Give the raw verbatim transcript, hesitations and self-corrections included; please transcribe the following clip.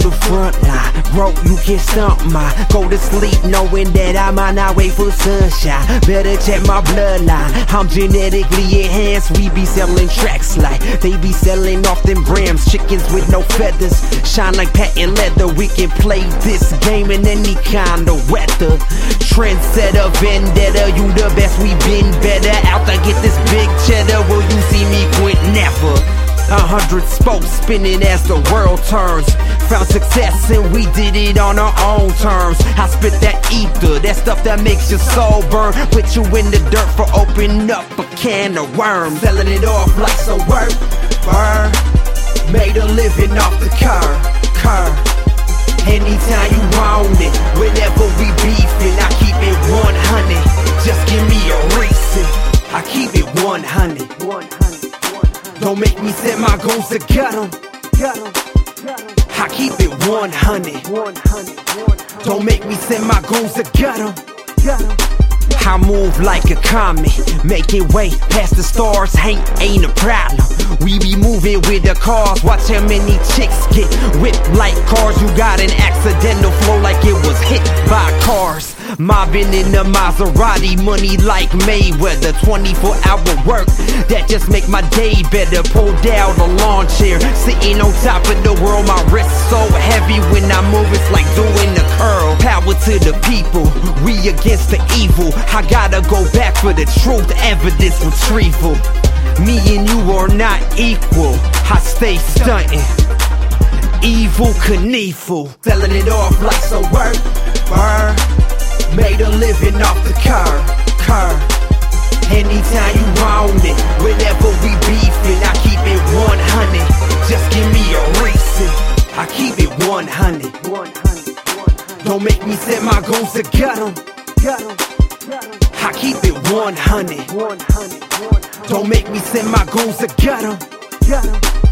the front line, bro, you can't stump my. Go to sleep knowing that I'm on our way for sunshine. Better check my bloodline, I'm genetically enhanced. We be selling tracks like they be selling off them grams. Chickens with no feathers, shine like patent leather. We can play this game in any kind of weather. Trendsetter, vendetta, you the best, we been better. Out to get this big cheddar, will you see me quit? Never. A hundred spokes spinning as the world turns. Found success and we did it on our own terms. I spit that ether, that stuff that makes your soul burn. Put you in the dirt for opening up a can of worms. Selling it off like some work, burn. Made a living off the curb, curb. Anytime you want it, whenever we beefing, I keep it one hundred. Just give me a reason, I keep it one hundred. Don't make me set my goals to gut 'em. I keep it one hundred. Don't make me set my goals to gut 'em. I move like a comet, making way past the stars, ain't, ain't a problem. We be moving with the cars, watch how many chicks get whipped like cars. You got an accidental flow like it was hit by cars. Mobbing in the Maserati, money like Mayweather. Twenty-four hour work, that just make my day better. Pulled down a lawn chair, sitting on top of the world. My wrist so heavy when I move, it's like doing a curl. Power to the people, we against the evil. I gotta go back for the truth, evidence retrieval. Me and you are not equal, I stay stunting. Evil Knievel, selling it off like some work, burn. Made a living off the curb, curb. Anytime you want it, whenever we beefing, I keep it one hundred. Just give me a reason, I keep it one hundred. Don't make me set my goals to gut 'em. I keep it one hundred. Don't make me set my goals to gut 'em.